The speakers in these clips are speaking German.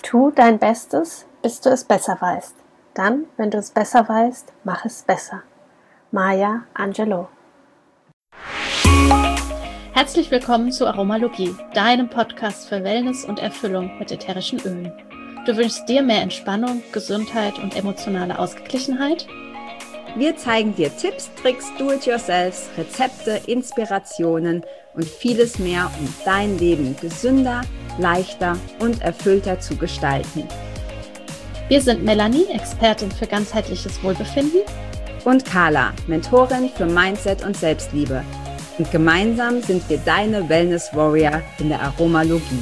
Tu dein Bestes, bis du es besser weißt. Dann, wenn du es besser weißt, mach es besser. Maya Angelou. Herzlich willkommen zu Aromalogie, deinem Podcast für Wellness und Erfüllung mit ätherischen Ölen. Du wünschst dir mehr Entspannung, Gesundheit und emotionale Ausgeglichenheit? Wir zeigen dir Tipps, Tricks, Do-it-yourselfs, Rezepte, Inspirationen und vieles mehr, um dein Leben gesünder, leichter und erfüllter zu gestalten. Wir sind Melanie, Expertin für ganzheitliches Wohlbefinden, und Carla, Mentorin für Mindset und Selbstliebe. Und gemeinsam sind wir deine Wellness Warrior in der Aromalogie.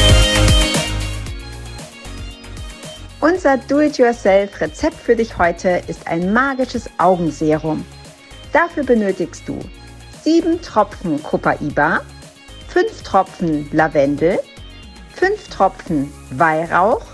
Unser Do-it-yourself-Rezept für dich heute ist ein magisches Augenserum. Dafür benötigst du 7 Tropfen Copaiba, 5 Tropfen Lavendel, 5 Tropfen Weihrauch,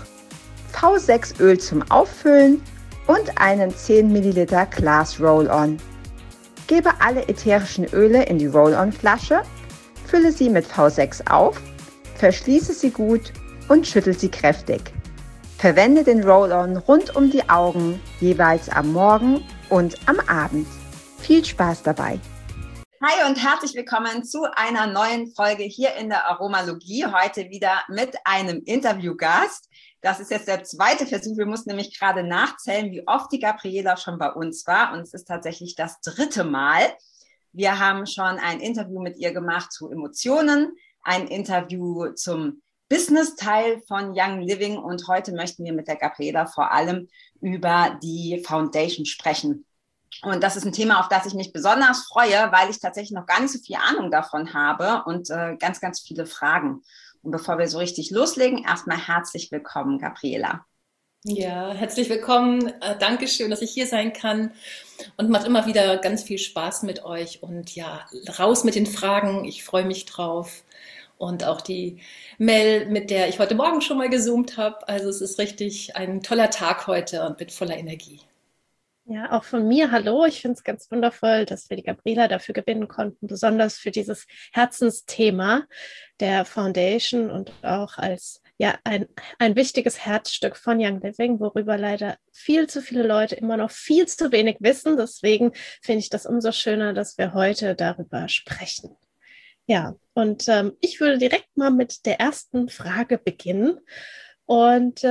V6 Öl zum Auffüllen und einen 10 ml Glas Roll-On. Gebe alle ätherischen Öle in die Roll-On-Flasche, fülle sie mit V6 auf, verschließe sie gut und schüttel sie kräftig. Verwende den Roll-On rund um die Augen, jeweils am Morgen und am Abend. Viel Spaß dabei! Hi und herzlich willkommen zu einer neuen Folge hier in der Aromalogie. Heute wieder mit einem Interviewgast. Das ist jetzt der zweite Versuch. Wir mussten nämlich gerade nachzählen, wie oft die Gabriela schon bei uns war. Und es ist tatsächlich das 3. Mal. Wir haben schon ein Interview mit ihr gemacht zu Emotionen, ein Interview zum Business-Teil von Young Living. Und heute möchten wir mit der Gabriela vor allem über die Foundation sprechen. Und das ist ein Thema, auf das ich mich besonders freue, weil ich tatsächlich noch gar nicht so viel Ahnung davon habe und ganz, ganz viele Fragen. Und bevor wir so richtig loslegen, erstmal herzlich willkommen, Gabriela. Ja, herzlich willkommen. Dankeschön, dass ich hier sein kann. Und macht immer wieder ganz viel Spaß mit euch. Und ja, raus mit den Fragen. Ich freue mich drauf. Und auch die Mel, mit der ich heute Morgen schon mal gezoomt habe. Also es ist richtig ein toller Tag heute und mit voller Energie. Ja, auch von mir, hallo. Ich finde es ganz wundervoll, dass wir die Gabriela dafür gewinnen konnten, besonders für dieses Herzensthema der Foundation und auch als ein wichtiges Herzstück von Young Living, worüber leider viel zu viele Leute immer noch viel zu wenig wissen. Deswegen finde ich das umso schöner, dass wir heute darüber sprechen. Ja, und ich würde direkt mal mit der ersten Frage beginnen und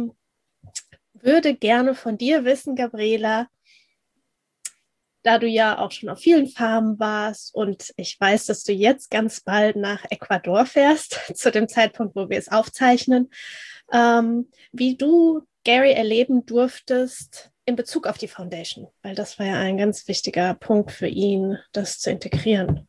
würde gerne von dir wissen, Gabriela, da du ja auch schon auf vielen Farmen warst und ich weiß, dass du jetzt ganz bald nach Ecuador fährst, zu dem Zeitpunkt, wo wir es aufzeichnen, wie du Gary erleben durftest in Bezug auf die Foundation, weil das war ja ein ganz wichtiger Punkt für ihn, das zu integrieren.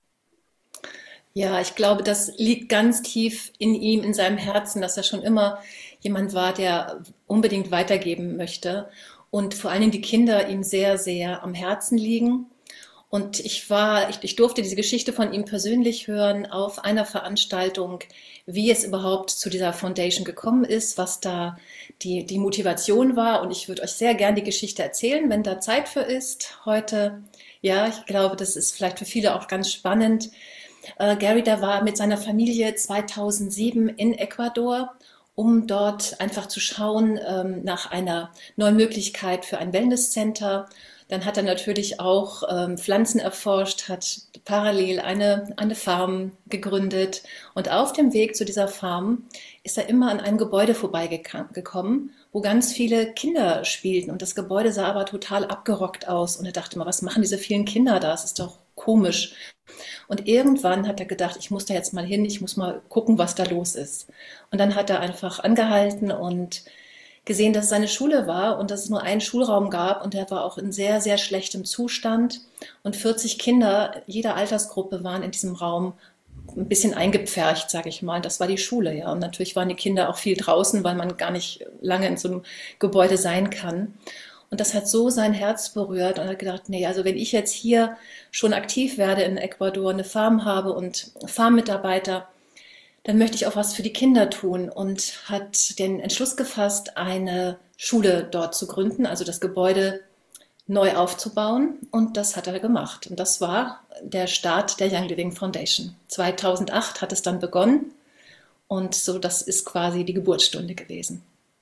Ja, ich glaube, das liegt ganz tief in ihm, in seinem Herzen, dass er schon immer jemand war, der unbedingt weitergeben möchte und vor allen Dingen die Kinder ihm sehr, sehr am Herzen liegen. Und ich durfte diese Geschichte von ihm persönlich hören auf einer Veranstaltung, wie es überhaupt zu dieser Foundation gekommen ist, was da die Motivation war. Und ich würde euch sehr gern die Geschichte erzählen, wenn da Zeit für ist heute. Ja, ich glaube, das ist vielleicht für viele auch ganz spannend. Gary, der war mit seiner Familie 2007 in Ecuador, um dort einfach zu schauen nach einer neuen Möglichkeit für ein Wellnesscenter. Dann hat er natürlich auch Pflanzen erforscht, hat parallel eine Farm gegründet. Und auf dem Weg zu dieser Farm ist er immer an einem Gebäude vorbeigekommen, wo ganz viele Kinder spielten. Und das Gebäude sah aber total abgerockt aus. Und er dachte mal, was machen diese vielen Kinder da? Das ist doch komisch. Und irgendwann hat er gedacht, ich muss da jetzt mal hin, ich muss mal gucken, was da los ist. Und dann hat er einfach angehalten und gesehen, dass es eine Schule war und dass es nur einen Schulraum gab und der war auch in sehr, sehr schlechtem Zustand. Und 40 Kinder jeder Altersgruppe waren in diesem Raum ein bisschen eingepfercht, sage ich mal. Das war die Schule, ja. Und natürlich waren die Kinder auch viel draußen, weil man gar nicht lange in so einem Gebäude sein kann. Und das hat so sein Herz berührt und hat gedacht, nee, also wenn ich jetzt hier schon aktiv werde in Ecuador, eine Farm habe und Farmmitarbeiter, dann möchte ich auch was für die Kinder tun und hat den Entschluss gefasst, eine Schule dort zu gründen, also das Gebäude neu aufzubauen. Und das hat er gemacht. Und das war der Start der Young Living Foundation. 2008 hat es dann begonnen und so, das ist quasi die Geburtsstunde gewesen.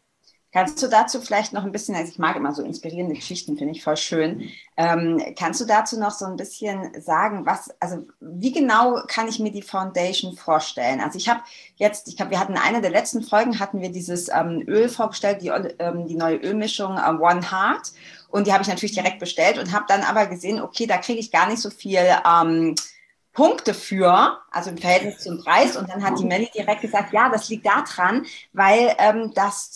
Kannst du dazu vielleicht noch ein bisschen, also ich mag immer so inspirierende Geschichten, finde ich voll schön. Kannst du dazu noch so ein bisschen sagen, wie genau kann ich mir die Foundation vorstellen? Also wir hatten eine der letzten Folgen, hatten wir dieses Öl vorgestellt, die neue Ölmischung One Heart. Und die habe ich natürlich direkt bestellt und habe dann aber gesehen, okay, da kriege ich gar nicht so viel Punkte für, also im Verhältnis zum Preis. Und dann hat die Melli direkt gesagt, ja, das liegt daran, weil das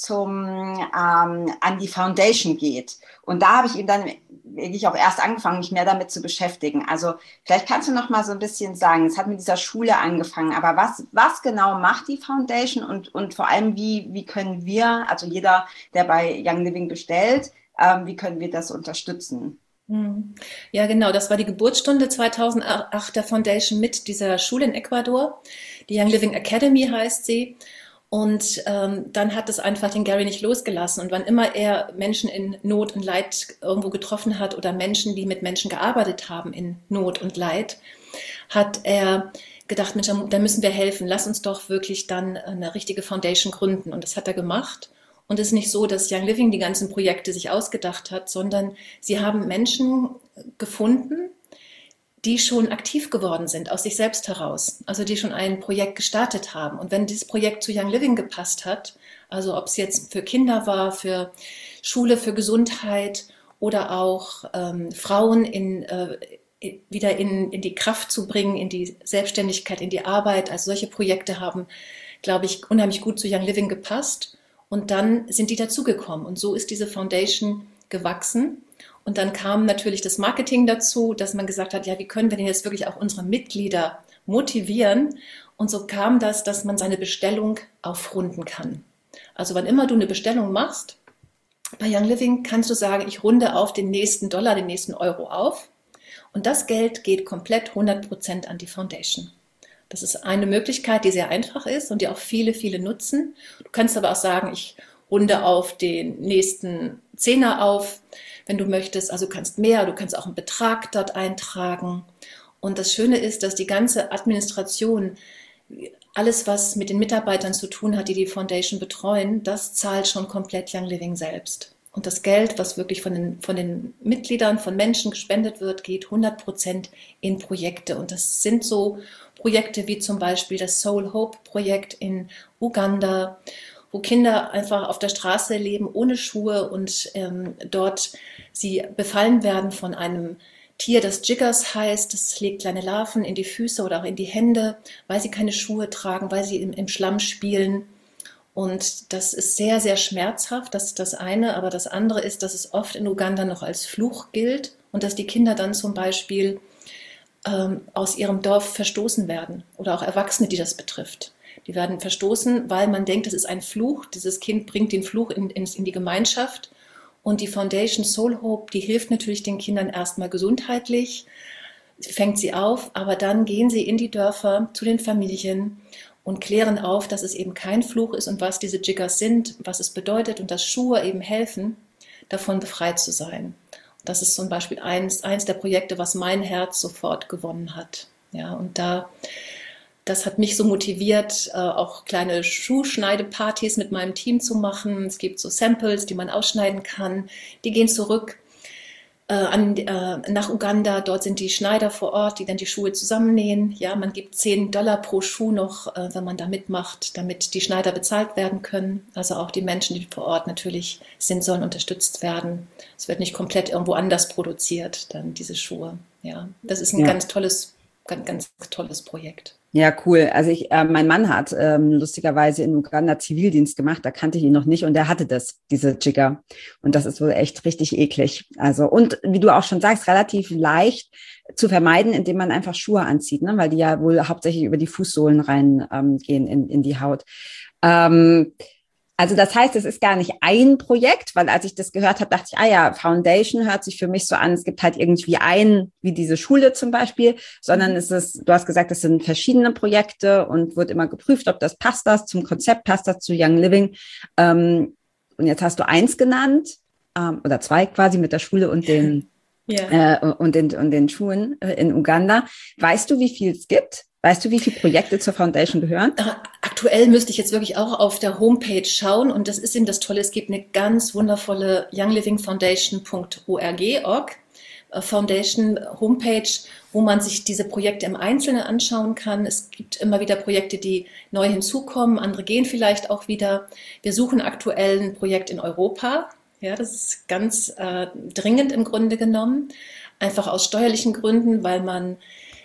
an die Foundation geht. Und da habe ich eben dann wirklich auch erst angefangen, mich mehr damit zu beschäftigen. Also vielleicht kannst du noch mal so ein bisschen sagen, es hat mit dieser Schule angefangen, aber was genau macht die Foundation und vor allem, wie können wir, also jeder, der bei Young Living bestellt, wie können wir das unterstützen? Ja, genau. Das war die Geburtsstunde 2008 der Foundation mit dieser Schule in Ecuador. Die Young Living Academy heißt sie. Und dann hat es einfach den Gary nicht losgelassen. Und wann immer er Menschen in Not und Leid irgendwo getroffen hat oder Menschen, die mit Menschen gearbeitet haben in Not und Leid, hat er gedacht, Mensch, da müssen wir helfen. Lass uns doch wirklich dann eine richtige Foundation gründen. Und das hat er gemacht. Und es ist nicht so, dass Young Living die ganzen Projekte sich ausgedacht hat, sondern sie haben Menschen gefunden, die schon aktiv geworden sind, aus sich selbst heraus. Also die schon ein Projekt gestartet haben. Und wenn dieses Projekt zu Young Living gepasst hat, also ob es jetzt für Kinder war, für Schule, für Gesundheit oder auch Frauen wieder in die Kraft zu bringen, in die Selbstständigkeit, in die Arbeit. Also solche Projekte haben, glaube ich, unheimlich gut zu Young Living gepasst. Und dann sind die dazugekommen. Und so ist diese Foundation gewachsen. Und dann kam natürlich das Marketing dazu, dass man gesagt hat, ja, wie können wir denn jetzt wirklich auch unsere Mitglieder motivieren? Und so kam das, dass man seine Bestellung aufrunden kann. Also wann immer du eine Bestellung machst, bei Young Living kannst du sagen, ich runde auf den nächsten Dollar, den nächsten Euro auf. Und das Geld geht komplett 100% an die Foundation. Das ist eine Möglichkeit, die sehr einfach ist und die auch viele, viele nutzen. Du kannst aber auch sagen, ich runde auf den nächsten Zehner auf, wenn du möchtest. Also du kannst mehr, du kannst auch einen Betrag dort eintragen. Und das Schöne ist, dass die ganze Administration, alles, was mit den Mitarbeitern zu tun hat, die die Foundation betreuen, das zahlt schon komplett Young Living selbst. Und das Geld, was wirklich von den Mitgliedern, von Menschen gespendet wird, geht 100% in Projekte. Und das sind so Projekte wie zum Beispiel das Soul Hope Projekt in Uganda, wo Kinder einfach auf der Straße leben ohne Schuhe und dort sie befallen werden von einem Tier, das Jiggers heißt. Das legt kleine Larven in die Füße oder auch in die Hände, weil sie keine Schuhe tragen, weil sie im Schlamm spielen. Und das ist sehr, sehr schmerzhaft, das ist das eine. Aber das andere ist, dass es oft in Uganda noch als Fluch gilt und dass die Kinder dann zum Beispiel aus ihrem Dorf verstoßen werden oder auch Erwachsene, die das betrifft. Die werden verstoßen, weil man denkt, das ist ein Fluch. Dieses Kind bringt den Fluch in die Gemeinschaft. Und die Foundation Soul Hope, die hilft natürlich den Kindern erstmal gesundheitlich, fängt sie auf, aber dann gehen sie in die Dörfer zu den Familien und klären auf, dass es eben kein Fluch ist und was diese Jiggers sind, was es bedeutet und dass Schuhe eben helfen, davon befreit zu sein. Das ist zum Beispiel eins der Projekte, was mein Herz sofort gewonnen hat. Ja, und das hat mich so motiviert, auch kleine Schuhschneidepartys mit meinem Team zu machen. Es gibt so Samples, die man ausschneiden kann. Die gehen zurück nach Uganda. Dort sind die Schneider vor Ort, die dann die Schuhe zusammennähen. Ja, man gibt $10 pro Schuh noch, wenn man da mitmacht, damit die Schneider bezahlt werden können. Also auch die Menschen, die vor Ort natürlich sind, sollen unterstützt werden. Es wird nicht komplett irgendwo anders produziert, dann diese Schuhe. Ja, das ist ein ganz tolles Projekt. Ja, cool. Also mein Mann hat lustigerweise in Uganda Zivildienst gemacht, da kannte ich ihn noch nicht und er hatte diese Jigger. Und das ist wohl echt richtig eklig. Also, und wie du auch schon sagst, relativ leicht zu vermeiden, indem man einfach Schuhe anzieht, ne? Weil die ja wohl hauptsächlich über die Fußsohlen rein gehen in die Haut. Also das heißt, es ist gar nicht ein Projekt, weil als ich das gehört habe, dachte ich, Foundation hört sich für mich so an, es gibt halt irgendwie wie diese Schule zum Beispiel, sondern du hast gesagt, es sind verschiedene Projekte und wird immer geprüft, ob das zum Konzept, passt das zu Young Living. Und jetzt hast du eins genannt, oder zwei quasi mit der Schule und dem und den Schulen in Uganda. Weißt du, wie viel es gibt? Weißt du, wie viele Projekte zur Foundation gehören? Aktuell müsste ich jetzt wirklich auch auf der Homepage schauen und das ist eben das Tolle, es gibt eine ganz wundervolle younglivingfoundation.org Foundation Homepage, wo man sich diese Projekte im Einzelnen anschauen kann. Es gibt immer wieder Projekte, die neu hinzukommen, andere gehen vielleicht auch wieder. Wir suchen aktuell ein Projekt in Europa. Ja, das ist ganz dringend im Grunde genommen, einfach aus steuerlichen Gründen, weil man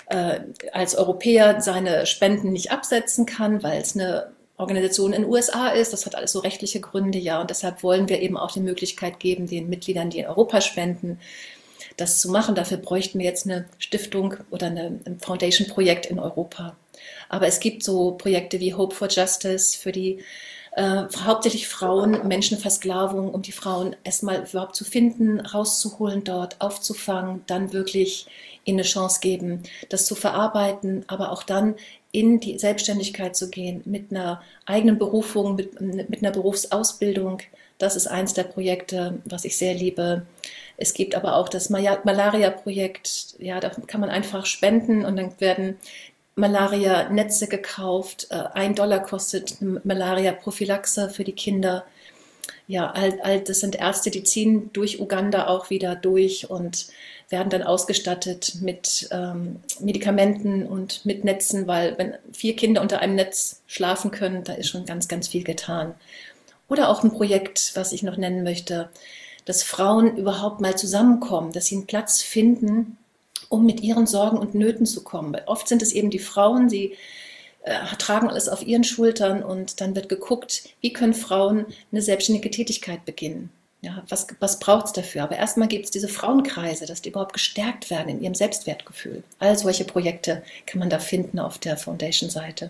als Europäer seine Spenden nicht absetzen kann, weil es eine Organisation in den USA ist. Das hat alles so rechtliche Gründe, ja. Und deshalb wollen wir eben auch die Möglichkeit geben, den Mitgliedern, die in Europa spenden, das zu machen. Dafür bräuchten wir jetzt eine Stiftung oder ein Foundation-Projekt in Europa. Aber es gibt so Projekte wie Hope for Justice für die hauptsächlich Frauen, Menschenversklavung, um die Frauen erstmal überhaupt zu finden, rauszuholen dort, aufzufangen, dann wirklich ihnen eine Chance geben, das zu verarbeiten, aber auch dann in die Selbstständigkeit zu gehen, mit einer eigenen Berufung, mit einer Berufsausbildung. Das ist eins der Projekte, was ich sehr liebe. Es gibt aber auch das Malaria-Projekt, ja, da kann man einfach spenden und dann werden Malaria-Netze gekauft. $1 kostet eine Malaria-Prophylaxe für die Kinder. Ja, das sind Ärzte, die ziehen durch Uganda auch wieder durch und werden dann ausgestattet mit Medikamenten und mit Netzen, weil wenn 4 Kinder unter einem Netz schlafen können, da ist schon ganz, ganz viel getan. Oder auch ein Projekt, was ich noch nennen möchte, dass Frauen überhaupt mal zusammenkommen, dass sie einen Platz finden, um mit ihren Sorgen und Nöten zu kommen. Weil oft sind es eben die Frauen, die tragen alles auf ihren Schultern und dann wird geguckt, wie können Frauen eine selbstständige Tätigkeit beginnen. Ja, was braucht es dafür? Aber erstmal gibt es diese Frauenkreise, dass die überhaupt gestärkt werden in ihrem Selbstwertgefühl. All solche Projekte kann man da finden auf der Foundation-Seite.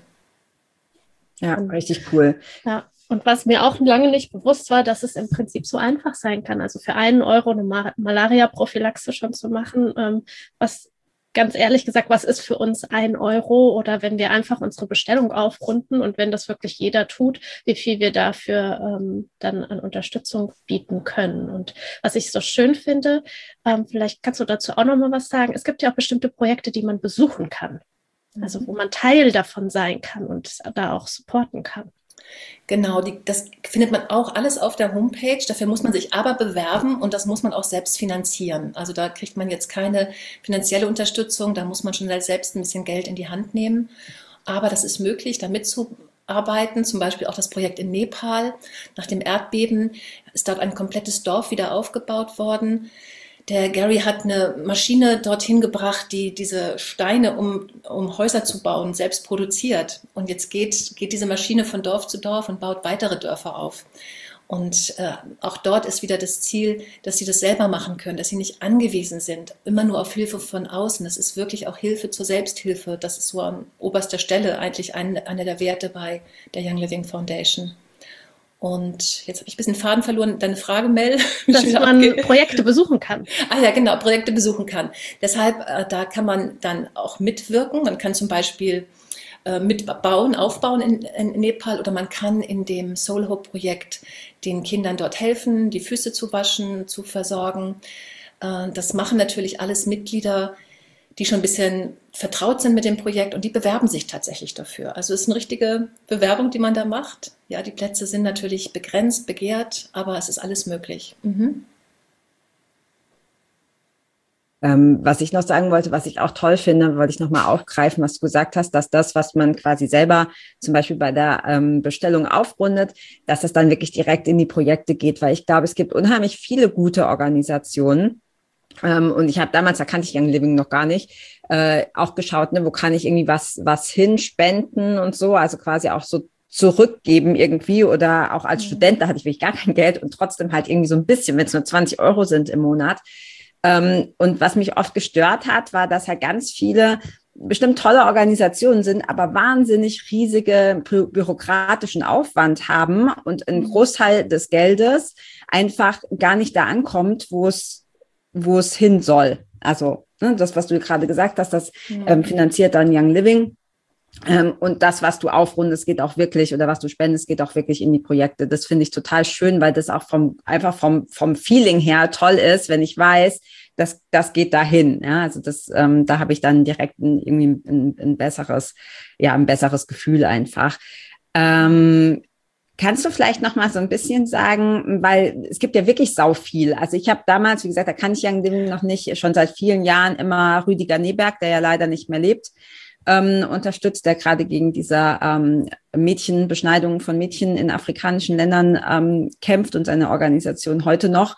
Ja, richtig cool. Ja. Und was mir auch lange nicht bewusst war, dass es im Prinzip so einfach sein kann. Also für €1 eine Malaria-Prophylaxe schon zu machen, was ganz ehrlich gesagt, was ist für uns €1? Oder wenn wir einfach unsere Bestellung aufrunden und wenn das wirklich jeder tut, wie viel wir dafür dann an Unterstützung bieten können. Und was ich so schön finde, vielleicht kannst du dazu auch nochmal was sagen. Es gibt ja auch bestimmte Projekte, die man besuchen kann. Also wo man Teil davon sein kann und da auch supporten kann. Genau, das findet man auch alles auf der Homepage. Dafür muss man sich aber bewerben und das muss man auch selbst finanzieren. Also da kriegt man jetzt keine finanzielle Unterstützung, da muss man schon selbst ein bisschen Geld in die Hand nehmen. Aber das ist möglich, da mitzuarbeiten. Zum Beispiel auch das Projekt in Nepal. Nach dem Erdbeben ist dort ein komplettes Dorf wieder aufgebaut worden. Der Gary hat eine Maschine dorthin gebracht, die diese Steine, um Häuser zu bauen, selbst produziert. Und jetzt geht diese Maschine von Dorf zu Dorf und baut weitere Dörfer auf. Und auch dort ist wieder das Ziel, dass sie das selber machen können, dass sie nicht angewiesen sind, immer nur auf Hilfe von außen. Das ist wirklich auch Hilfe zur Selbsthilfe. Das ist so an oberster Stelle eigentlich einer der Werte bei der Young Living Foundation. Und jetzt habe ich ein bisschen Faden verloren. Deine Frage, Mel? Dass man Projekte besuchen kann. Ah ja, genau, Projekte besuchen kann. Deshalb, da kann man dann auch mitwirken. Man kann zum Beispiel aufbauen in Nepal oder man kann in dem Soul Hope Projekt den Kindern dort helfen, die Füße zu waschen, zu versorgen. Das machen natürlich alles Mitglieder, die schon ein bisschen vertraut sind mit dem Projekt und die bewerben sich tatsächlich dafür. Also es ist eine richtige Bewerbung, die man da macht. Ja, die Plätze sind natürlich begrenzt, begehrt, aber es ist alles möglich. Mhm. Was ich noch sagen wollte, was ich auch toll finde, wollte ich nochmal aufgreifen, was du gesagt hast, dass das, was man quasi selber zum Beispiel bei der Bestellung aufrundet, dass das dann wirklich direkt in die Projekte geht, weil ich glaube, es gibt unheimlich viele gute Organisationen. Und ich habe damals, da kannte ich Young Living noch gar nicht, auch geschaut, ne, wo kann ich irgendwie was hinspenden und so, also quasi auch so zurückgeben irgendwie oder auch als Student, da hatte ich wirklich gar kein Geld und trotzdem halt irgendwie so ein bisschen, wenn es nur 20 € sind im Monat. Und was mich oft gestört hat, war, dass halt ganz viele bestimmt tolle Organisationen sind, aber wahnsinnig riesige bürokratischen Aufwand haben und ein Großteil des Geldes einfach gar nicht da ankommt, wo es hin soll. Also ne, das, was du gerade gesagt hast, das finanziert dann Young Living. Und das, was du aufrundest, geht auch wirklich, oder was du spendest, geht auch wirklich in die Projekte. Das finde ich total schön, weil das auch vom Feeling her toll ist, wenn ich weiß, das geht dahin. Ja, also da habe ich dann direkt ein besseres Gefühl einfach. Kannst du vielleicht noch mal so ein bisschen sagen, weil es gibt ja wirklich sau viel. Also ich habe damals, wie gesagt, da kann ich Young Living noch nicht, schon seit vielen Jahren immer Rüdiger Neberg, der ja leider nicht mehr lebt, unterstützt, der gerade gegen diese Beschneidung von Mädchen in afrikanischen Ländern kämpft und seine Organisation heute noch.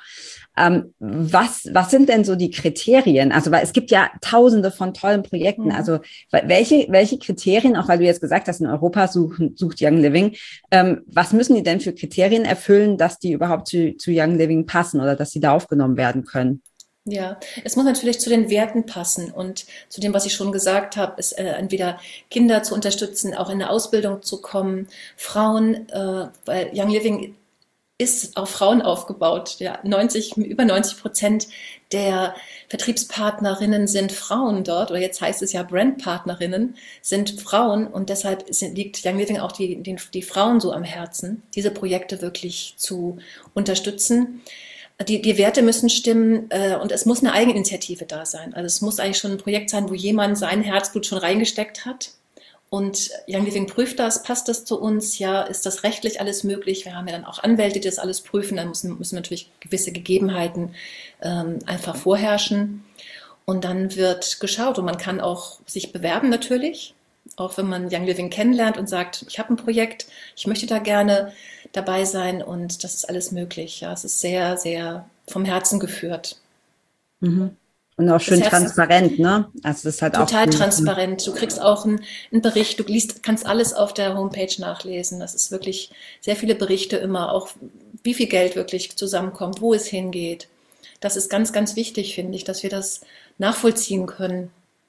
Was sind denn so die Kriterien? Also, weil es gibt ja Tausende von tollen Projekten. Also, welche Kriterien, auch weil du jetzt gesagt hast, in Europa sucht Young Living, was müssen die denn für Kriterien erfüllen, dass die überhaupt zu Young Living passen oder dass sie da aufgenommen werden können? Ja, es muss natürlich zu den Werten passen und zu dem, was ich schon gesagt habe, ist entweder Kinder zu unterstützen, auch in eine Ausbildung zu kommen, Frauen, weil Young Living ist auf Frauen aufgebaut. Ja, über 90% der Vertriebspartnerinnen sind Frauen dort, oder jetzt heißt es ja Brandpartnerinnen, sind Frauen, und deshalb liegt Young Living auch die Frauen so am Herzen, diese Projekte wirklich zu unterstützen. Die Werte müssen stimmen, und es muss eine Eigeninitiative da sein. Also es muss eigentlich schon ein Projekt sein, wo jemand sein Herzblut schon reingesteckt hat. Und Young Living prüft das, passt das zu uns, ja, ist das rechtlich alles möglich? Wir haben ja dann auch Anwälte, die das alles prüfen, dann müssen natürlich gewisse Gegebenheiten einfach vorherrschen. Und dann wird geschaut, und man kann auch sich bewerben natürlich, auch wenn man Young Living kennenlernt und sagt, ich habe ein Projekt, ich möchte da gerne dabei sein, und das ist alles möglich. Ja, es ist sehr, sehr vom Herzen geführt. Mhm. Und auch schön transparent, ne? Also das ist halt total auch transparent. Du kriegst auch einen Bericht, kannst alles auf der Homepage nachlesen. Das ist wirklich sehr viele Berichte immer, auch wie viel Geld wirklich zusammenkommt, wo es hingeht. Das ist ganz, ganz wichtig, finde ich, dass wir das nachvollziehen können.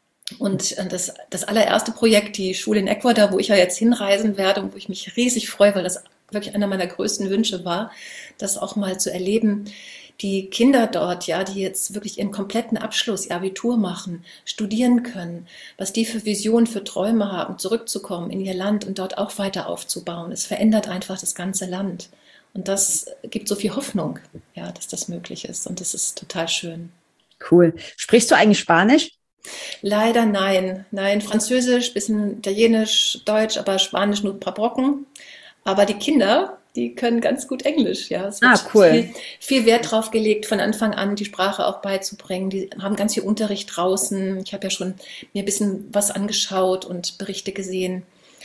Und das allererste Projekt, die Schule in Ecuador, wo ich ja jetzt hinreisen werde und wo ich mich riesig freue, weil das wirklich einer meiner größten Wünsche war, das auch mal zu erleben. Die Kinder dort, ja, die jetzt wirklich ihren kompletten Abschluss, ihr Abitur machen, studieren können, was die für Visionen, für Träume haben, zurückzukommen in ihr Land und dort auch weiter aufzubauen. Es verändert einfach das ganze Land. Und das gibt so viel Hoffnung, ja, dass das möglich ist. Und das ist total schön. Cool. Sprichst du eigentlich Spanisch? Leider nein. Nein, Französisch, bisschen Italienisch, Deutsch, aber Spanisch nur ein paar Brocken. Aber die Kinder, die können ganz gut Englisch, ja. Es wird cool. Viel Wert drauf gelegt, von Anfang an die Sprache auch beizubringen. Die haben ganz viel Unterricht draußen. Ich habe ja schon mir ein bisschen was angeschaut und Berichte gesehen.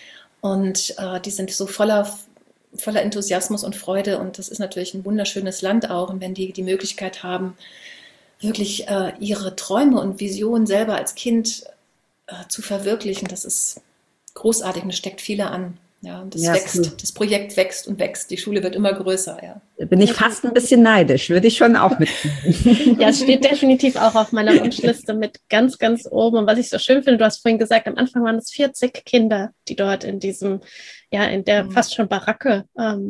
Und die sind so voller Enthusiasmus und Freude. Und das ist natürlich ein wunderschönes Land auch. Und wenn die Möglichkeit haben, wirklich ihre Träume und Visionen selber als Kind zu verwirklichen, das ist großartig und es steckt viele an. Ja, und das wächst, cool. Das Projekt wächst und wächst. Die Schule wird immer größer, ja. Da bin ich fast ein bisschen neidisch, würde ich schon auch mitnehmen. Ja, es steht definitiv auch auf meiner Wunschliste mit ganz, ganz oben. Und was ich so schön finde, du hast vorhin gesagt, am Anfang waren es 40 Kinder, die dort in der fast schon Baracke,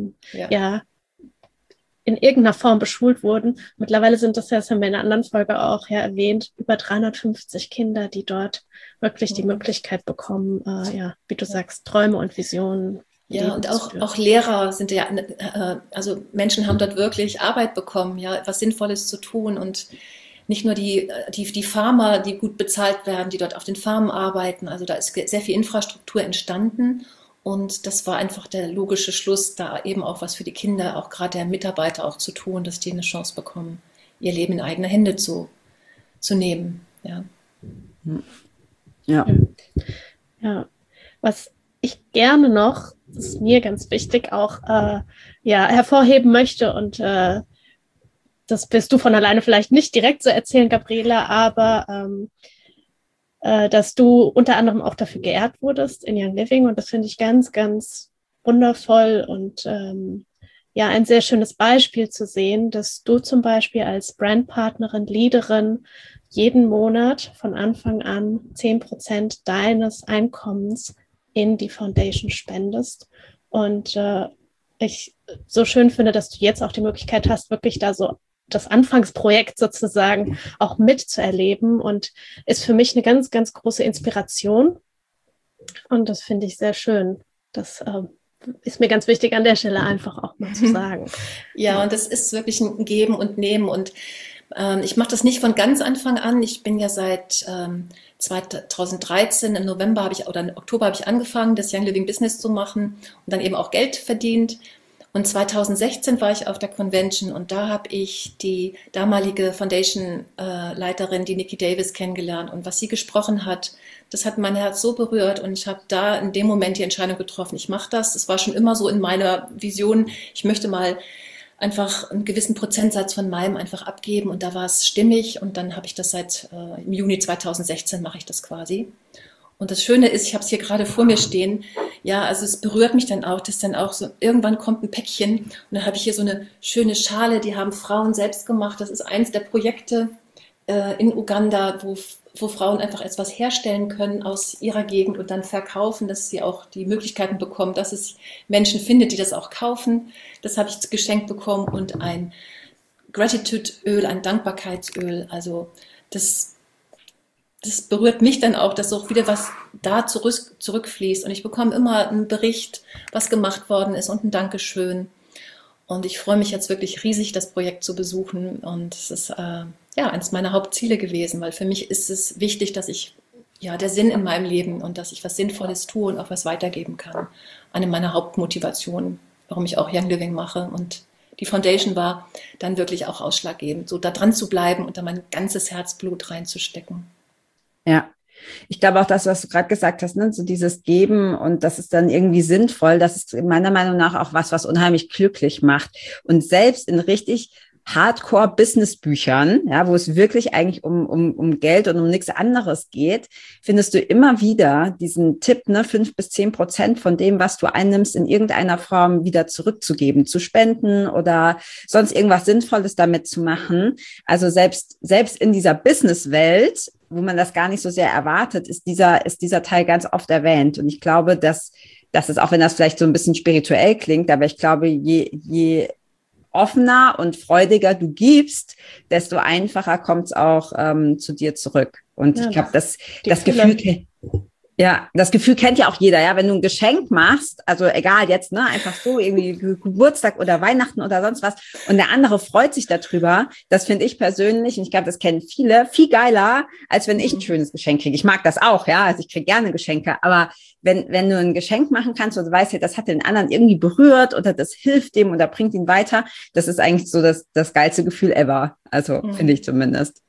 in irgendeiner Form beschult wurden. Mittlerweile sind das haben wir in einer anderen Folge auch erwähnt, über 350 Kinder, die dort wirklich die Möglichkeit bekommen, wie du sagst, Träume und Visionen. Ja, und auch Lehrer sind also Menschen haben dort wirklich Arbeit bekommen, ja, etwas Sinnvolles zu tun, und nicht nur die Farmer, die gut bezahlt werden, die dort auf den Farmen arbeiten. Also da ist sehr viel Infrastruktur entstanden. Und das war einfach der logische Schluss, da eben auch was für die Kinder, auch gerade der Mitarbeiter auch zu tun, dass die eine Chance bekommen, ihr Leben in eigene Hände zu nehmen. Ja. Ja. Was ich gerne noch, das ist mir ganz wichtig, auch hervorheben möchte, und das wirst du von alleine vielleicht nicht direkt so erzählen, Gabriela, aber dass du unter anderem auch dafür geehrt wurdest in Young Living, und das finde ich ganz, ganz wundervoll und ein sehr schönes Beispiel zu sehen, dass du zum Beispiel als Brandpartnerin, Leaderin jeden Monat von Anfang an 10% deines Einkommens in die Foundation spendest, und ich so schön finde, dass du jetzt auch die Möglichkeit hast, wirklich da so das Anfangsprojekt sozusagen auch mitzuerleben, und ist für mich eine ganz, ganz große Inspiration, Und das finde ich sehr schön. Das ist mir ganz wichtig an der Stelle einfach auch mal zu sagen. Ja, und das ist wirklich ein Geben und Nehmen. Und ich mache das nicht von ganz Anfang an. Ich bin ja seit 2013 im Oktober habe ich angefangen, das Young Living Business zu machen und dann eben auch Geld verdient. Und 2016 war ich auf der Convention und da habe ich die damalige Foundation-Leiterin, die Nikki Davis, kennengelernt. Und was sie gesprochen hat, das hat mein Herz so berührt. Und ich habe da in dem Moment die Entscheidung getroffen, ich mache das. Das war schon immer so in meiner Vision. Ich möchte mal einfach einen gewissen Prozentsatz von meinem einfach abgeben. Und da war es stimmig. Und dann habe ich das im Juni 2016 mache ich das quasi. Und das Schöne ist, ich habe es hier gerade vor mir stehen, ja, also es berührt mich dann auch, dass dann auch so, irgendwann kommt ein Päckchen und dann habe ich hier so eine schöne Schale, die haben Frauen selbst gemacht. Das ist eins der Projekte in Uganda, wo Frauen einfach etwas herstellen können aus ihrer Gegend und dann verkaufen, dass sie auch die Möglichkeiten bekommen, dass es Menschen findet, die das auch kaufen. Das habe ich geschenkt bekommen und ein Gratitude-Öl, ein Dankbarkeitsöl. Also das berührt mich dann auch, dass auch wieder was da zurückfließt. Und ich bekomme immer einen Bericht, was gemacht worden ist und ein Dankeschön. Und ich freue mich jetzt wirklich riesig, das Projekt zu besuchen. Und es ist eines meiner Hauptziele gewesen, weil für mich ist es wichtig, dass ich der Sinn in meinem Leben und dass ich was Sinnvolles tue und auch was weitergeben kann. Eine meiner Hauptmotivationen, warum ich auch Young Living mache. Und die Foundation war dann wirklich auch ausschlaggebend, so da dran zu bleiben und da mein ganzes Herzblut reinzustecken. Ja, ich glaube auch das, was du gerade gesagt hast, ne? So dieses Geben und das ist dann irgendwie sinnvoll, das ist meiner Meinung nach auch was unheimlich glücklich macht. Und selbst in richtig Hardcore-Business-Büchern, ja, wo es wirklich eigentlich um Geld und um nichts anderes geht, findest du immer wieder diesen Tipp, ne, 5-10% von dem, was du einnimmst, in irgendeiner Form wieder zurückzugeben, zu spenden oder sonst irgendwas Sinnvolles damit zu machen. Also selbst in dieser Business-Welt, wo man das gar nicht so sehr erwartet, ist dieser Teil ganz oft erwähnt. Und ich glaube, dass das ist, auch wenn das vielleicht so ein bisschen spirituell klingt, aber ich glaube, je offener und freudiger du gibst, desto einfacher kommt es auch zu dir zurück. Und ich glaube, das Gefühl kennt ja auch jeder, ja, wenn du ein Geschenk machst, also egal jetzt, ne, einfach so irgendwie Geburtstag oder Weihnachten oder sonst was und der andere freut sich darüber, das finde ich persönlich, und ich glaube, das kennen viele, viel geiler, als wenn ich ein schönes Geschenk kriege. Ich mag das auch, ja, also ich kriege gerne Geschenke, aber wenn du ein Geschenk machen kannst und du weißt ja, das hat den anderen irgendwie berührt oder das hilft dem oder bringt ihn weiter, das ist eigentlich so das geilste Gefühl ever, also finde ich zumindest.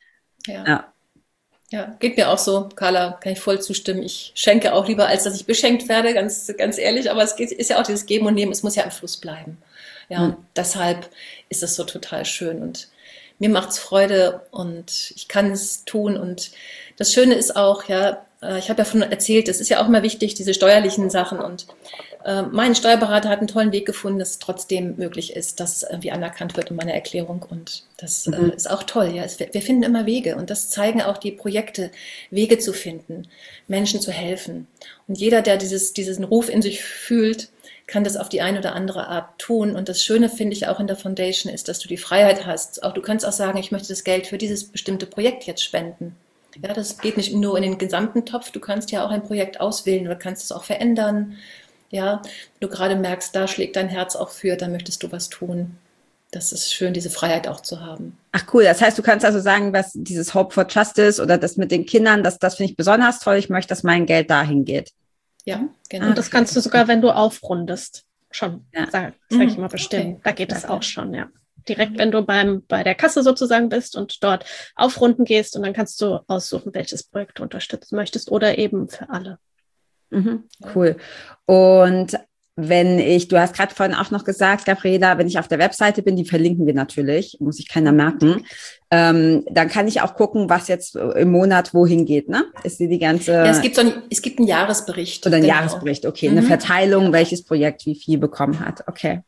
Ja, geht mir auch so, Carla, kann ich voll zustimmen. Ich schenke auch lieber, als dass ich beschenkt werde, ganz, ganz ehrlich. Aber ist ja auch dieses Geben und Nehmen, es muss ja im Fluss bleiben. Ja, und deshalb ist es so total schön. Und mir macht's Freude und ich kann es tun. Und das Schöne ist auch, ja, ich habe ja von erzählt, es ist ja auch immer wichtig, diese steuerlichen Sachen. Und mein Steuerberater hat einen tollen Weg gefunden, dass es trotzdem möglich ist, dass es irgendwie anerkannt wird in meiner Erklärung. Und das ist auch toll. Ja, wir finden immer Wege. Und das zeigen auch die Projekte, Wege zu finden, Menschen zu helfen. Und jeder, der diesen Ruf in sich fühlt, kann das auf die eine oder andere Art tun. Und das Schöne finde ich auch in der Foundation ist, dass du die Freiheit hast. Auch du kannst auch sagen, ich möchte das Geld für dieses bestimmte Projekt jetzt spenden. Ja, das geht nicht nur in den gesamten Topf. Du kannst ja auch ein Projekt auswählen oder kannst es auch verändern. Ja, wenn du gerade merkst, da schlägt dein Herz auch für, dann möchtest du was tun. Das ist schön, diese Freiheit auch zu haben. Ach cool, das heißt, du kannst also sagen, was dieses Hope for Justice oder das mit den Kindern, das finde ich besonders toll. Ich möchte, dass mein Geld dahin geht. Ja, genau. Und das kannst du sogar, wenn du aufrundest, schon, sag ich mal, bestimmen. Okay. Da geht es auch schon, ja. Direkt, wenn du bei der Kasse sozusagen bist und dort aufrunden gehst und dann kannst du aussuchen, welches Projekt du unterstützen möchtest oder eben für alle. Cool. Und du hast gerade vorhin auch noch gesagt, Gabriela, wenn ich auf der Webseite bin, die verlinken wir natürlich, muss sich keiner merken, dann kann ich auch gucken, was jetzt im Monat wohin geht, ne? Ist die ganze... Ja, es gibt einen Jahresbericht. Oder ein Jahresbericht, okay, eine Verteilung, welches Projekt wie viel bekommen hat, okay.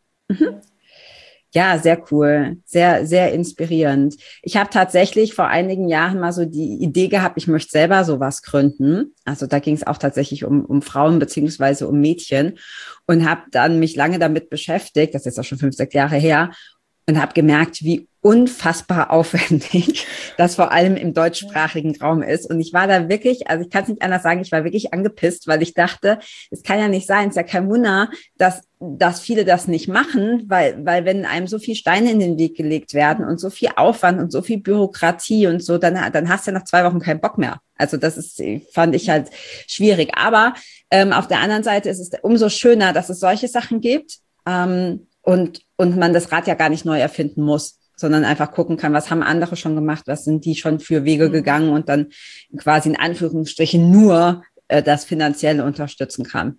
Ja, sehr cool, sehr, sehr inspirierend. Ich habe tatsächlich vor einigen Jahren mal so die Idee gehabt, ich möchte selber sowas gründen. Also da ging es auch tatsächlich um Frauen beziehungsweise um Mädchen und habe dann mich lange damit beschäftigt, das ist jetzt auch schon 5-6 Jahre her, und habe gemerkt, wie unfassbar aufwendig, das vor allem im deutschsprachigen Raum ist. Und ich war da wirklich, also ich kann es nicht anders sagen, ich war wirklich angepisst, weil ich dachte, es kann ja nicht sein, es ist ja kein Wunder, dass viele das nicht machen, weil wenn einem so viel Steine in den Weg gelegt werden und so viel Aufwand und so viel Bürokratie und so, dann hast du ja nach 2 Wochen keinen Bock mehr. Also fand ich halt schwierig. Aber auf der anderen Seite ist es umso schöner, dass es solche Sachen gibt und man das Rad ja gar nicht neu erfinden muss, sondern einfach gucken kann, was haben andere schon gemacht, was sind die schon für Wege gegangen und dann quasi in Anführungsstrichen nur das Finanzielle unterstützen kann.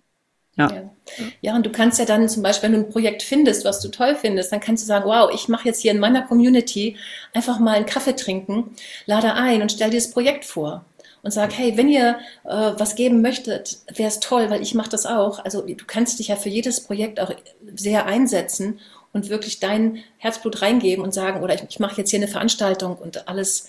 Ja, und du kannst ja dann zum Beispiel, wenn du ein Projekt findest, was du toll findest, dann kannst du sagen, wow, ich mache jetzt hier in meiner Community einfach mal einen Kaffee trinken, lade ein und stell dir das Projekt vor. Und sag, hey, wenn ihr was geben möchtet, wäre es toll, weil ich mache das auch. Also du kannst dich ja für jedes Projekt auch sehr einsetzen und wirklich dein Herzblut reingeben und sagen, oder ich mache jetzt hier eine Veranstaltung und alles,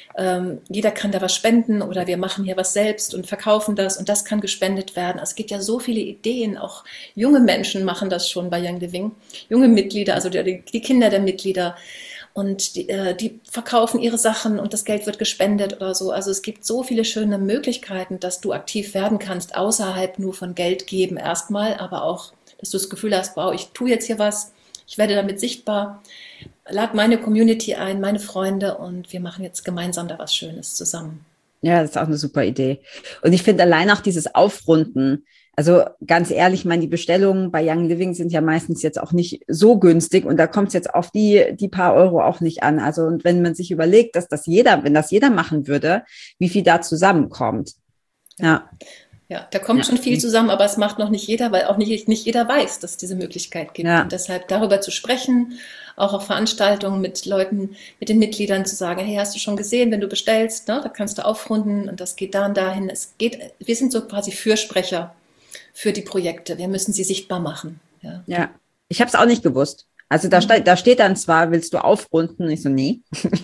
jeder kann da was spenden oder wir machen hier was selbst und verkaufen das und das kann gespendet werden. Also es gibt ja so viele Ideen, auch junge Menschen machen das schon bei Young Living, junge Mitglieder, also die Kinder der Mitglieder. Und die verkaufen ihre Sachen und das Geld wird gespendet oder so. Also es gibt so viele schöne Möglichkeiten, dass du aktiv werden kannst, außerhalb nur von Geld geben erstmal, aber auch, dass du das Gefühl hast, wow, ich tue jetzt hier was, ich werde damit sichtbar, lade meine Community ein, meine Freunde und wir machen jetzt gemeinsam da was Schönes zusammen. Ja, das ist auch eine super Idee. Und ich finde allein auch dieses Aufrunden, also ganz ehrlich, ich meine, die Bestellungen bei Young Living sind ja meistens jetzt auch nicht so günstig und da kommt es jetzt auf die paar Euro auch nicht an. Also und wenn man sich überlegt, wenn das jeder machen würde, wie viel da zusammenkommt. Ja, da kommt schon viel zusammen, aber es macht noch nicht jeder, weil auch nicht jeder weiß, dass es diese Möglichkeit gibt. Und deshalb darüber zu sprechen, auch auf Veranstaltungen mit Leuten, mit den Mitgliedern zu sagen, hey, hast du schon gesehen, wenn du bestellst, ne, da kannst du aufrunden und das geht da und dahin. Wir sind so quasi Fürsprecher für die Projekte. Wir müssen sie sichtbar machen. Ja. Ich habe es auch nicht gewusst. Also da steht dann zwar, willst du aufrunden? Ich so, nee.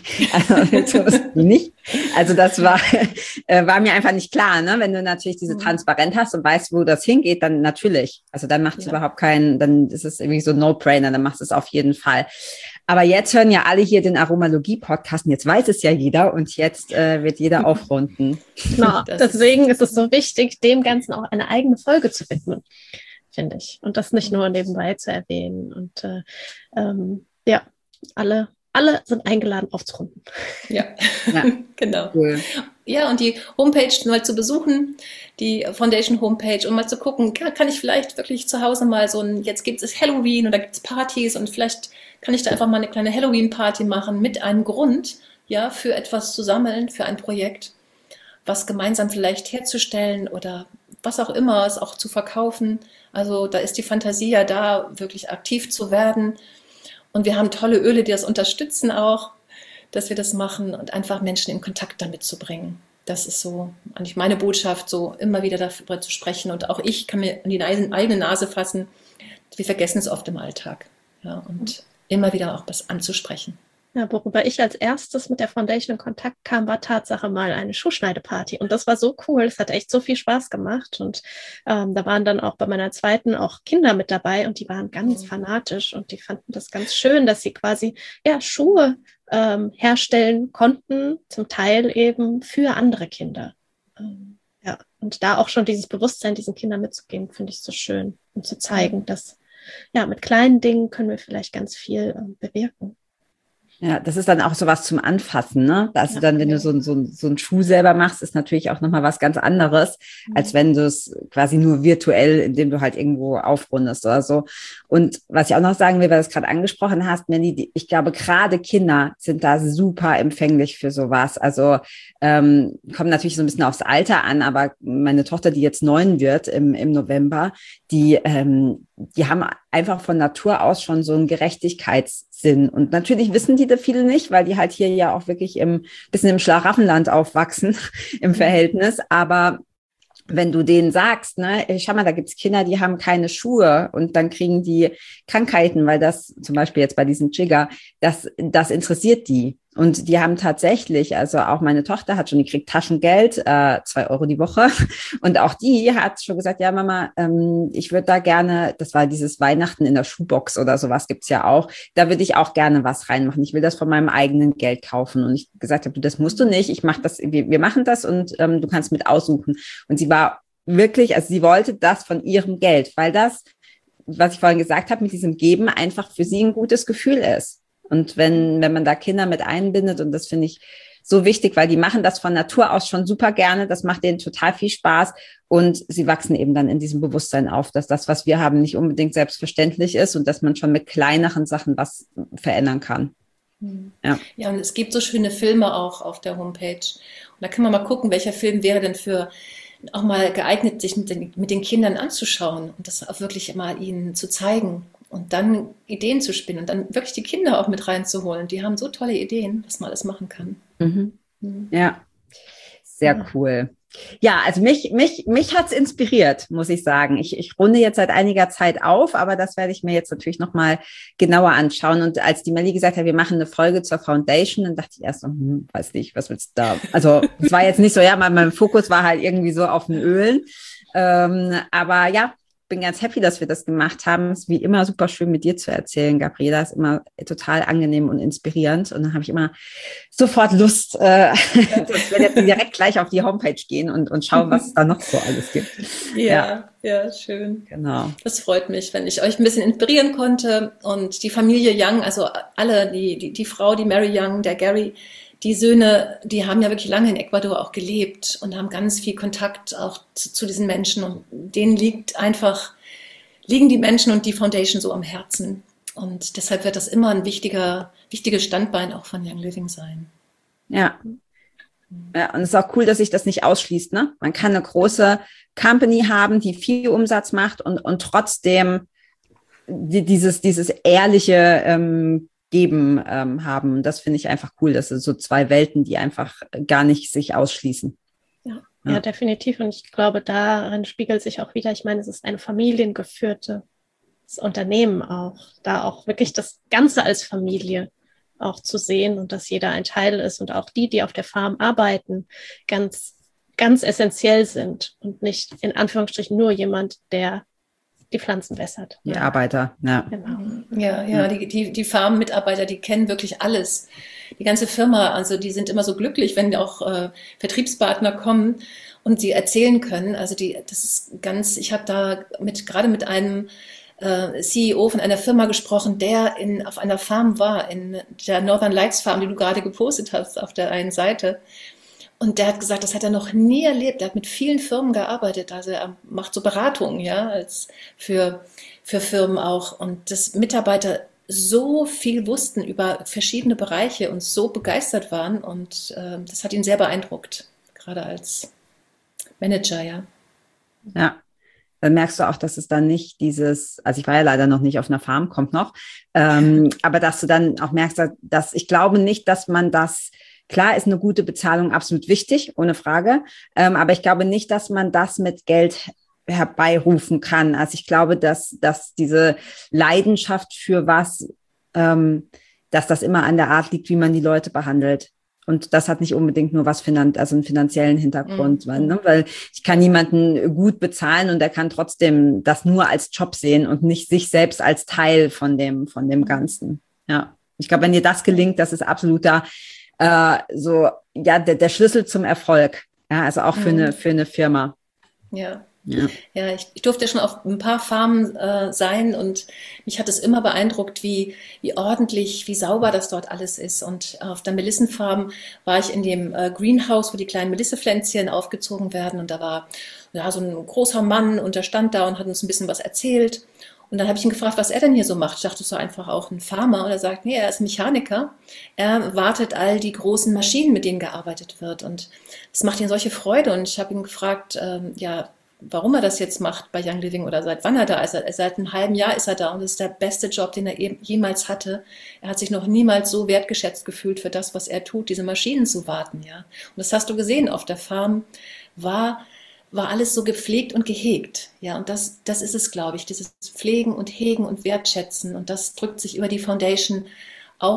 Also willst du das nicht? Also das war mir einfach nicht klar, ne? Wenn du natürlich diese Transparenz hast und weißt, wo das hingeht, dann natürlich. Also dann macht es überhaupt dann ist es irgendwie so No-Brainer, dann machst du es auf jeden Fall. Aber jetzt hören ja alle hier den Aromalogie-Podcast und jetzt weiß es ja jeder und jetzt wird jeder aufrunden. Genau, deswegen ist es so wichtig, dem Ganzen auch eine eigene Folge zu widmen, finde ich. Und das nicht nur nebenbei zu erwähnen. Und alle sind eingeladen aufzurunden. Ja. Genau. Cool. Ja, und die Homepage mal zu besuchen, die Foundation-Homepage, um mal zu gucken, kann ich vielleicht wirklich zu Hause mal jetzt gibt es Halloween oder gibt es Partys und vielleicht kann ich da einfach mal eine kleine Halloween-Party machen mit einem Grund, für etwas zu sammeln, für ein Projekt, was gemeinsam vielleicht herzustellen oder was auch immer, es auch zu verkaufen. Also da ist die Fantasie ja da, wirklich aktiv zu werden. Und wir haben tolle Öle, die das unterstützen auch, dass wir das machen und einfach Menschen in Kontakt damit zu bringen. Das ist so eigentlich meine Botschaft, so immer wieder darüber zu sprechen. Und auch ich kann mir an die eigene Nase fassen. Wir vergessen es oft im Alltag. Ja, und immer wieder auch was anzusprechen. Ja, worüber ich als erstes mit der Foundation in Kontakt kam, war Tatsache mal eine Schuhschneideparty. Und das war so cool, es hat echt so viel Spaß gemacht. Und da waren dann auch bei meiner zweiten auch Kinder mit dabei und die waren ganz fanatisch und die fanden das ganz schön, dass sie quasi Schuhe herstellen konnten, zum Teil eben für andere Kinder. Und da auch schon dieses Bewusstsein, diesen Kindern mitzugeben, finde ich so schön und zu zeigen, dass mit kleinen Dingen können wir vielleicht ganz viel bewirken. Ja, das ist dann auch sowas zum Anfassen, ne? Also dann, wenn du so einen Schuh selber machst, ist natürlich auch nochmal was ganz anderes, als wenn du es quasi nur virtuell, indem du halt irgendwo aufrundest oder so. Und was ich auch noch sagen will, weil du es gerade angesprochen hast, Melli, ich glaube, gerade Kinder sind da super empfänglich für sowas. Also kommt natürlich so ein bisschen aufs Alter an, aber meine Tochter, die jetzt 9 wird im November, die haben einfach von Natur aus schon so einen Gerechtigkeitssinn. Und natürlich wissen die da viele nicht, weil die halt hier ja auch wirklich bisschen im Schlaraffenland aufwachsen im Verhältnis. Aber wenn du denen sagst, ne, schau mal, da gibt's Kinder, die haben keine Schuhe und dann kriegen die Krankheiten, weil das zum Beispiel jetzt bei diesem Trigger, das interessiert die. Und die haben tatsächlich, also auch meine Tochter hat schon, die kriegt Taschengeld, 2 € die Woche. Und auch die hat schon gesagt, ja Mama, ich würde da gerne, das war dieses Weihnachten in der Schuhbox oder sowas gibt's ja auch, da würde ich auch gerne was reinmachen. Ich will das von meinem eigenen Geld kaufen. Und ich gesagt habe, du, das musst du nicht, ich mache das, wir machen das und du kannst mit aussuchen. Und sie war wirklich, also sie wollte das von ihrem Geld, weil das, was ich vorhin gesagt habe, mit diesem Geben einfach für sie ein gutes Gefühl ist. Und wenn man da Kinder mit einbindet, und das finde ich so wichtig, weil die machen das von Natur aus schon super gerne, das macht denen total viel Spaß und sie wachsen eben dann in diesem Bewusstsein auf, dass das, was wir haben, nicht unbedingt selbstverständlich ist und dass man schon mit kleineren Sachen was verändern kann. Ja. Ja, und es gibt so schöne Filme auch auf der Homepage. Und da kann man mal gucken, welcher Film wäre denn für auch mal geeignet, sich mit den Kindern anzuschauen und das auch wirklich mal ihnen zu zeigen. Und dann Ideen zu spinnen und dann wirklich die Kinder auch mit reinzuholen. Die haben so tolle Ideen, was man alles machen kann. Mhm. Ja, sehr cool. Ja, also mich hat's inspiriert, muss ich sagen. Ich runde jetzt seit einiger Zeit auf, aber das werde ich mir jetzt natürlich nochmal genauer anschauen. Und als die Melli gesagt hat, wir machen eine Folge zur Foundation, dann dachte ich erst so, weiß nicht, was willst du da? Also es war jetzt nicht so, ja, mein Fokus war halt irgendwie so auf den Ölen. Aber ja, bin ganz happy, dass wir das gemacht haben. Es ist wie immer super schön, mit dir zu erzählen, Gabriela. Ist immer total angenehm und inspirierend. Und dann habe ich immer sofort Lust, ich werde jetzt direkt gleich auf die Homepage gehen und schauen, was es da noch so alles gibt. Ja, schön. Genau. Das freut mich, wenn ich euch ein bisschen inspirieren konnte. Und die Familie Young, also alle, die Frau, die Mary Young, der Gary, die Söhne, die haben ja wirklich lange in Ecuador auch gelebt und haben ganz viel Kontakt auch zu diesen Menschen. Und denen liegen die Menschen und die Foundation so am Herzen. Und deshalb wird das immer ein wichtiges Standbein auch von Young Living sein. Ja. Ja, und es ist auch cool, dass sich das nicht ausschließt, ne? Man kann eine große Company haben, die viel Umsatz macht und trotzdem dieses ehrliche Geben haben. Das finde ich einfach cool. Das sind so zwei Welten, die einfach gar nicht sich ausschließen. Ja, definitiv. Und ich glaube, darin spiegelt sich auch wieder, ich meine, es ist ein familiengeführtes Unternehmen auch, da auch wirklich das Ganze als Familie auch zu sehen und dass jeder ein Teil ist und auch die auf der Farm arbeiten, ganz, ganz essentiell sind und nicht in Anführungsstrichen nur jemand, der die Pflanzen wässert. Die Arbeiter, ja. Genau. Ja, die Farm-Mitarbeiter, die kennen wirklich alles. Die ganze Firma, also die sind immer so glücklich, wenn auch Vertriebspartner kommen und sie erzählen können. Also das ist ganz, ich habe da gerade mit einem CEO von einer Firma gesprochen, der auf einer Farm war, in der Northern Lights Farm, die du gerade gepostet hast auf der einen Seite. Und der hat gesagt, das hat er noch nie erlebt. Er hat mit vielen Firmen gearbeitet. Also er macht so Beratungen, ja, als für Firmen auch. Und dass Mitarbeiter so viel wussten über verschiedene Bereiche und so begeistert waren. Und das hat ihn sehr beeindruckt, gerade als Manager, ja. Ja. Dann merkst du auch, dass es dann nicht also ich war ja leider noch nicht auf einer Farm, kommt noch, aber dass du dann auch merkst, dass ich glaube nicht, dass man das, klar ist eine gute Bezahlung absolut wichtig, ohne Frage, aber ich glaube nicht, dass man das mit Geld herbeirufen kann. Also ich glaube, dass diese Leidenschaft für was, dass das immer an der Art liegt, wie man die Leute behandelt. Und das hat nicht unbedingt nur also einen finanziellen Hintergrund, weil ich kann niemanden gut bezahlen und er kann trotzdem das nur als Job sehen und nicht sich selbst als Teil von dem Ganzen. Ja, ich glaube, wenn dir das gelingt, das ist absoluter der Schlüssel zum Erfolg. Ja, also auch für eine Firma. Ja. Ja, ich durfte schon auf ein paar Farmen sein und mich hat es immer beeindruckt, wie ordentlich, wie sauber das dort alles ist. Und auf der Melissenfarm war ich in dem Greenhouse, wo die kleinen Melissepflänzchen aufgezogen werden. Und da war so ein großer Mann und der stand da und hat uns ein bisschen was erzählt. Und dann habe ich ihn gefragt, was er denn hier so macht. Ich dachte, so einfach auch ein Farmer. Und er sagt, nee, er ist Mechaniker. Er wartet all die großen Maschinen, mit denen gearbeitet wird. Und das macht ihm solche Freude. Und ich habe ihn gefragt, warum er das jetzt macht bei Young Living oder seit wann er da ist. Seit einem halben Jahr ist er da und das ist der beste Job, den er jemals hatte. Er hat sich noch niemals so wertgeschätzt gefühlt für das, was er tut, diese Maschinen zu warten. Ja. Und das hast du gesehen, auf der Farm war alles so gepflegt und gehegt. Ja, und das ist es, glaube ich, dieses Pflegen und Hegen und Wertschätzen. Und das drückt sich über die Foundation auch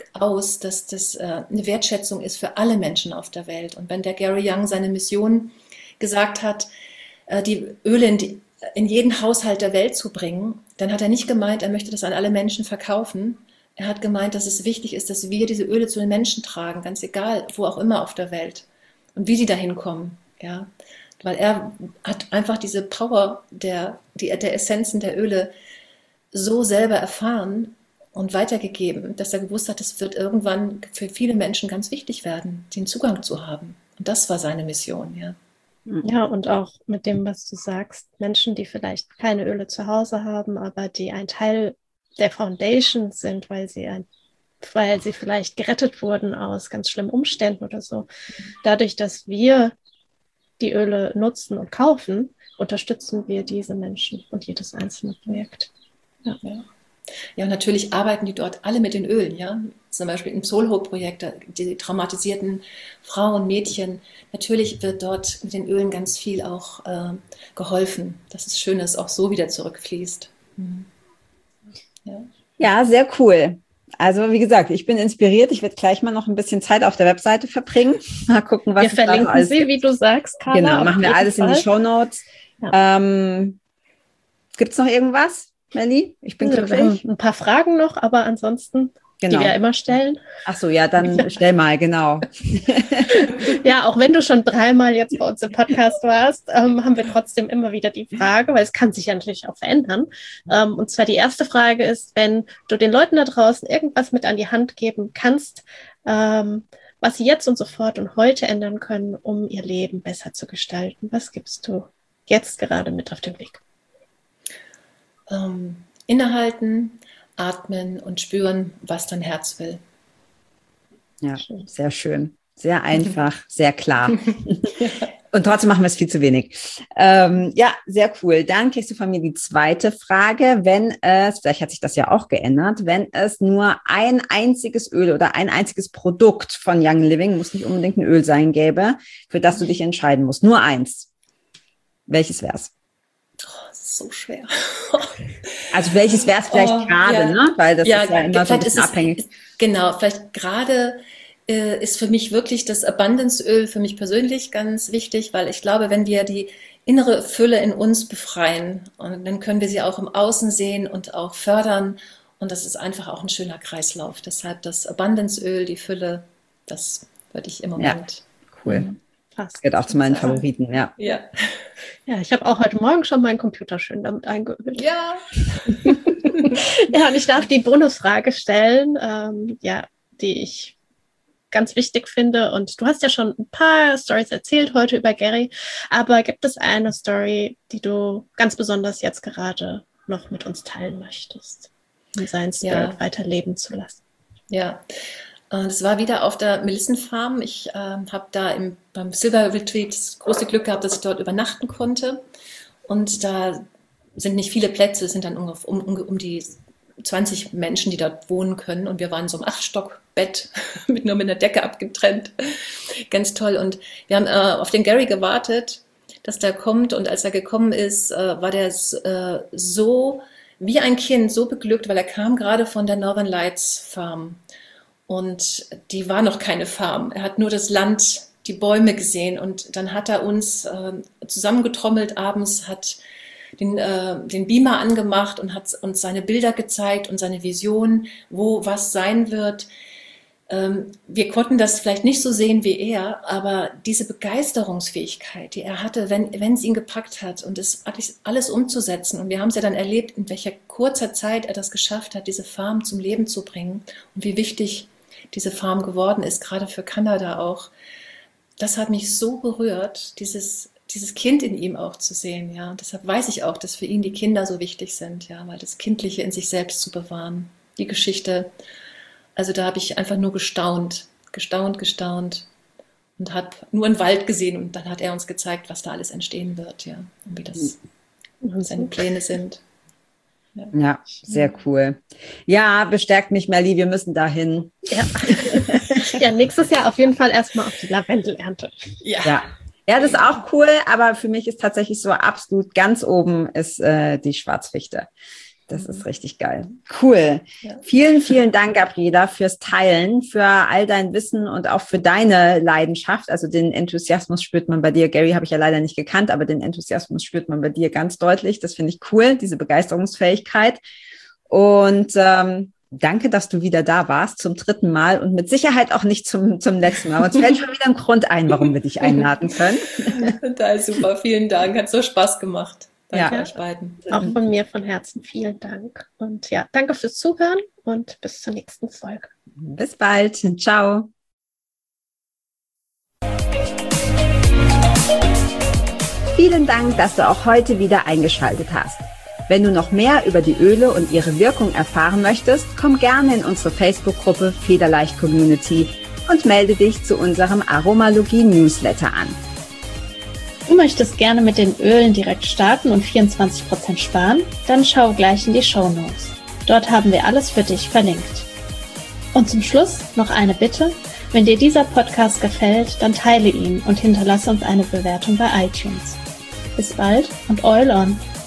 aus, dass das eine Wertschätzung ist für alle Menschen auf der Welt. Und wenn der Gary Young seine Mission gesagt hat, die Öle in jeden Haushalt der Welt zu bringen, dann hat er nicht gemeint, er möchte das an alle Menschen verkaufen. Er hat gemeint, dass es wichtig ist, dass wir diese Öle zu den Menschen tragen, ganz egal, wo auch immer auf der Welt und wie sie dahin kommen. Ja? Weil er hat einfach diese Power der Essenzen der Öle so selber erfahren und weitergegeben, dass er gewusst hat, es wird irgendwann für viele Menschen ganz wichtig werden, den Zugang zu haben. Und das war seine Mission, ja. Ja, und auch mit dem, was du sagst, Menschen, die vielleicht keine Öle zu Hause haben, aber die ein Teil der Foundation sind, weil sie vielleicht gerettet wurden aus ganz schlimmen Umständen oder so. Dadurch, dass wir die Öle nutzen und kaufen, unterstützen wir diese Menschen und jedes einzelne Projekt. Ja. Ja, und natürlich arbeiten die dort alle mit den Ölen, ja. Zum Beispiel im Soul Hope Projekt, die traumatisierten Frauen, Mädchen. Natürlich wird dort mit den Ölen ganz viel auch geholfen, dass es Schönes auch so wieder zurückfließt. Mhm. Ja, sehr cool. Also wie gesagt, ich bin inspiriert. Ich werde gleich mal noch ein bisschen Zeit auf der Webseite verbringen. Mal gucken, was wir verlinken da alles sie, gibt. Wie du sagst, Carla. Genau, machen wir alles in die Shownotes. Ja. Gibt es noch irgendwas, Melli? Ich bin glücklich. Wir haben ein paar Fragen noch, aber ansonsten, die wir ja immer stellen. Ach so, ja, dann stell mal, genau. Ja, auch wenn du schon 3-mal jetzt bei uns im Podcast warst, haben wir trotzdem immer wieder die Frage, weil es kann sich ja natürlich auch verändern. Und zwar die erste Frage ist, wenn du den Leuten da draußen irgendwas mit an die Hand geben kannst, was sie jetzt und sofort und heute ändern können, um ihr Leben besser zu gestalten. Was gibst du jetzt gerade mit auf den Weg? Innehalten, atmen und spüren, was dein Herz will. Ja, sehr schön. Sehr einfach, sehr klar. Und trotzdem machen wir es viel zu wenig. Ja, sehr cool. Dann kriegst du von mir die zweite Frage. Vielleicht hat sich das ja auch geändert, wenn es nur ein einziges Öl oder ein einziges Produkt von Young Living, muss nicht unbedingt ein Öl sein, gäbe, für das du dich entscheiden musst. Nur eins. Welches wär's? So schwer. Also welches wäre es vielleicht gerade, ja. Ne? Weil das ist ja immer so ein bisschen abhängig. Genau, vielleicht gerade ist für mich wirklich das Abundance-Öl für mich persönlich ganz wichtig, weil ich glaube, wenn wir die innere Fülle in uns befreien, und dann können wir sie auch im Außen sehen und auch fördern, und das ist einfach auch ein schöner Kreislauf. Deshalb das Abundance-Öl, die Fülle, das würde ich im Moment. Ja, cool. Das gehört auch zu meinen Favoriten, ja. Ja, ich habe auch heute Morgen schon meinen Computer schön damit eingeölt. Ja. Ja, und ich darf die Bonusfrage stellen, die ich ganz wichtig finde. Und du hast ja schon ein paar Storys erzählt heute über Gary, aber gibt es eine Story, die du ganz besonders jetzt gerade noch mit uns teilen möchtest, um seinen Spirit weiterleben zu lassen? Ja. Das war wieder auf der Melissenfarm. Ich habe da beim Silver Retreat das große Glück gehabt, dass ich dort übernachten konnte. Und da sind nicht viele Plätze, es sind dann um die 20 Menschen, die dort wohnen können. Und wir waren in so einem 8-Stock-Bett, nur mit einer Decke abgetrennt. Ganz toll. Und wir haben auf den Gary gewartet, dass der kommt. Und als er gekommen ist, war der so wie ein Kind, so beglückt, weil er kam gerade von der Northern Lights Farm. Und die war noch keine Farm. Er hat nur das Land, die Bäume gesehen. Und dann hat er uns zusammengetrommelt abends, hat den Beamer angemacht und hat uns seine Bilder gezeigt und seine Vision, wo was sein wird. Wir konnten das vielleicht nicht so sehen wie er, aber diese Begeisterungsfähigkeit, die er hatte, wenn es ihn gepackt hat und es alles umzusetzen. Und wir haben es ja dann erlebt, in welcher kurzer Zeit er das geschafft hat, diese Farm zum Leben zu bringen und wie wichtig diese Farm geworden ist, gerade für Kanada auch. Das hat mich so berührt, dieses Kind in ihm auch zu sehen, ja. Und deshalb weiß ich auch, dass für ihn die Kinder so wichtig sind, ja, weil das Kindliche in sich selbst zu bewahren. Die Geschichte, also da habe ich einfach nur gestaunt und habe nur einen Wald gesehen und dann hat er uns gezeigt, was da alles entstehen wird, ja, und wie das seine Pläne sind. Ja, sehr cool. Ja, bestärkt mich, Melli, wir müssen dahin. Ja. Ja, nächstes Jahr auf jeden Fall erstmal auf die Lavendelernte. Ja, das ist auch cool, aber für mich ist tatsächlich so absolut ganz oben ist die Schwarzfichte. Das ist richtig geil. Cool. Ja. Vielen, vielen Dank, Gabriela, fürs Teilen, für all dein Wissen und auch für deine Leidenschaft. Also den Enthusiasmus spürt man bei dir. Gary habe ich ja leider nicht gekannt, aber den Enthusiasmus spürt man bei dir ganz deutlich. Das finde ich cool, diese Begeisterungsfähigkeit. Und danke, dass du wieder da warst zum 3. Mal und mit Sicherheit auch nicht zum letzten Mal. Uns fällt schon wieder ein Grund ein, warum wir dich einladen können. Total super. Vielen Dank. Hat so Spaß gemacht. Danke euch beiden. Auch von mir von Herzen vielen Dank. Und ja, danke fürs Zuhören und bis zur nächsten Folge. Bis bald. Ciao. Vielen Dank, dass du auch heute wieder eingeschaltet hast. Wenn du noch mehr über die Öle und ihre Wirkung erfahren möchtest, komm gerne in unsere Facebook-Gruppe Federleicht Community und melde dich zu unserem Aromalogie-Newsletter an. Du möchtest gerne mit den Ölen direkt starten und 24% sparen? Dann schau gleich in die Shownotes. Dort haben wir alles für dich verlinkt. Und zum Schluss noch eine Bitte. Wenn dir dieser Podcast gefällt, dann teile ihn und hinterlasse uns eine Bewertung bei iTunes. Bis bald und Oil on!